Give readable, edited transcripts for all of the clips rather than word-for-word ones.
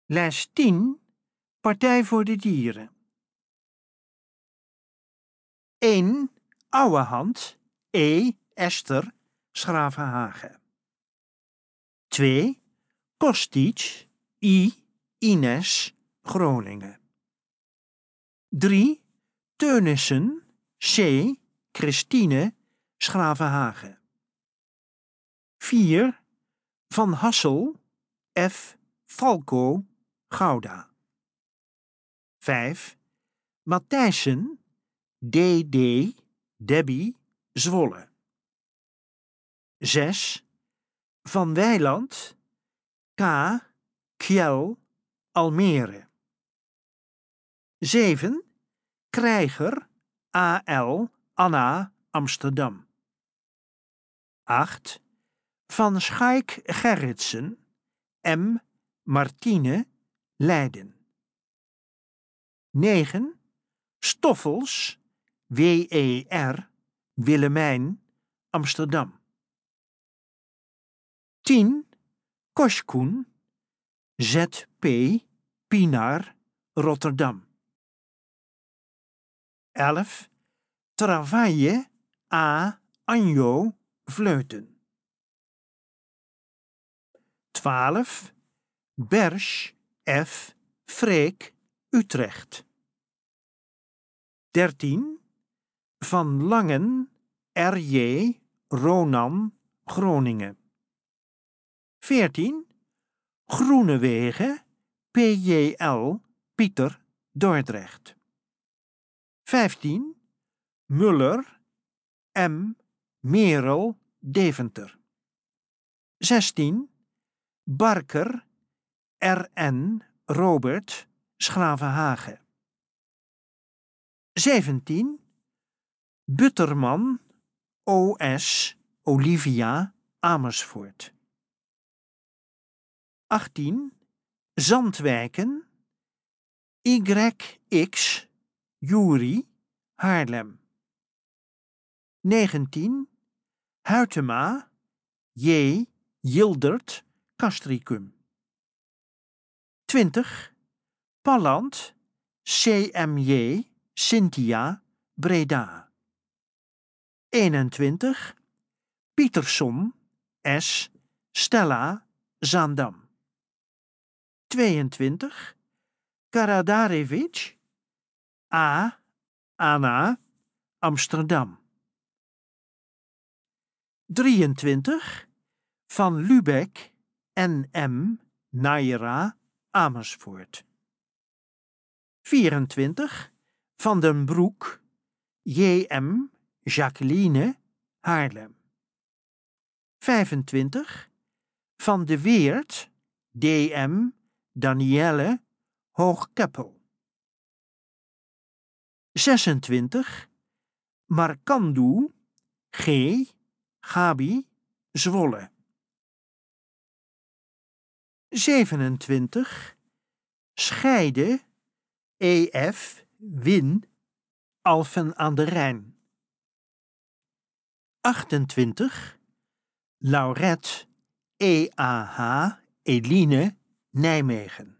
Les 10, Partij voor de Dieren. 1. Ouwehand, E. Esther, Schravenhagen. 2. Kostic, I. Ines, Groningen. 3. Teunissen, C. Christine, Schravenhagen. 4. Van Hassel, F. Falco, Gouda. 5. Matthijssen, D.D. Debbie, Zwolle. 6. Van Weiland, K. Kjell, Almere. 7. Krijger, A.L. Anna, Amsterdam. 8. Van Schaik Gerritsen, M. Martine, Leiden. 9. Stoffels, W.E.R. Willemijn, Amsterdam. 10. Koskoen, Z.P. Pinar, Rotterdam. 11. Travaille, A. Anjo, Vleuten. 12. Bersch, F. Freek, Utrecht. 13. Van Langen, R.J. Ronan, Groningen. 14. Groenewegen, P.J.L. Pieter, Dordrecht. 15. Muller, M. Merel, Deventer. 16. Barker, R.N. Robert, Schravenhagen. 17. Butterman, O.S. Olivia, Amersfoort. 18. Zandwijken, Y.X. Juri, Haarlem. 19. Huytema, J. Jildert, Castricum. 20. Palland, C.M.J. Cynthia, Breda. 21. Pietersson, S. Stella, Zaandam. 22. Karadarevich, A. Anna, Amsterdam. 23. Van Lübeck, N.M. Naira, Amersfoort. 24. Van den Broek, J.M. Jacqueline, Haarlem. 25. Van de Weert, D.M. Danielle, Hoogkeppel. 26. Markandu, G. Gabi, Zwolle. 27. Scheide, E.F. Win, Alphen aan de Rijn. 28. Lauret, E.A.H. Eline, Nijmegen.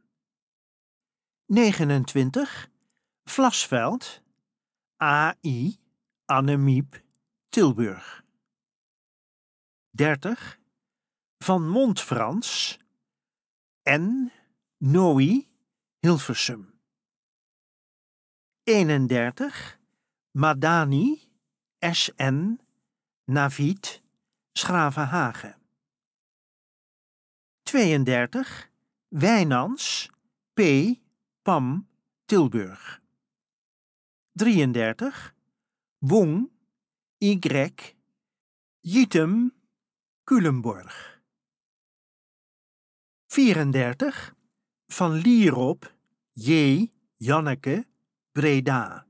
29. Vlasveld, A.I. Annemiep, Tilburg. 30. Van Montfrans, N. Nooi, Hilversum. 31. Madani, S.N. Navid, Schravenhagen. 32. Wijnans, P. Pam, Tilburg. 33. Wong, Y. Jitem, Culemborg. 34. Van Lierop, J. Janneke, Breda.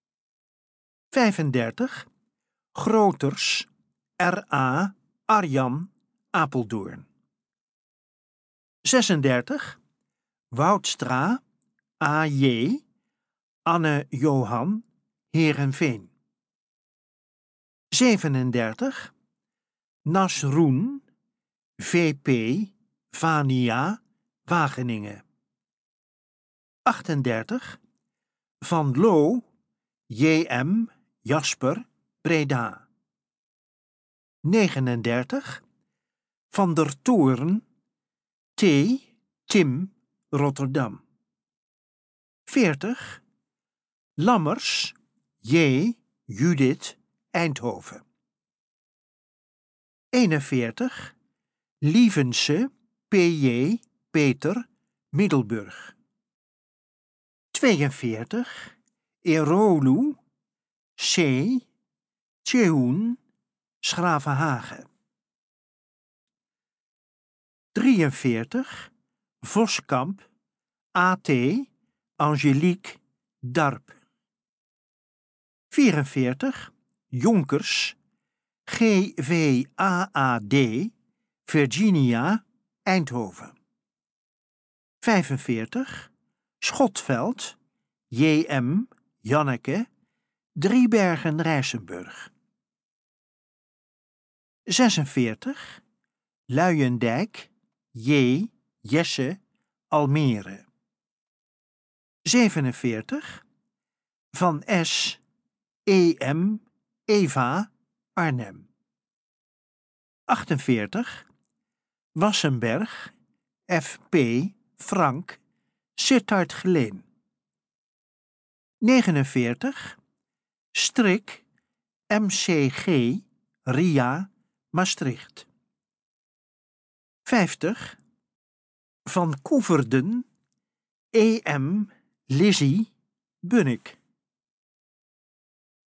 35. Groters, R.A. Arjan, Apeldoorn. 36. Woudstra, A.J. Anne Johan, Heerenveen. 37. Nasroen, V.P. Vania, Wageningen. 38. Van Loo, J.M. Jasper, Breda. 39. Van der Toorn, T. Tim, Rotterdam. 40. Lammers, J. Judith, Eindhoven. 41. Lievense, P.J. Peter, Middelburg. 42. Erolu, C. Tjehoen, Schravenhagen. 43. Voskamp, A.T. Angelique, Darp. 44. Jonkers, G.V.A.A.D. Virginia, Eindhoven. 45. Schotveld, J.M. Janneke, Driebergen, Rijsenburg. 46. Luijendijk, J. Jesse, Almere. 47. Van S. E.M. Eva, Arnhem. 48. Wassenberg, F.P. Frank, Sittard Geleen. 49. Strik, M.C.G. Ria, Maastricht. 50. Van Koeverden, E.M. Lizzie, Bunnik.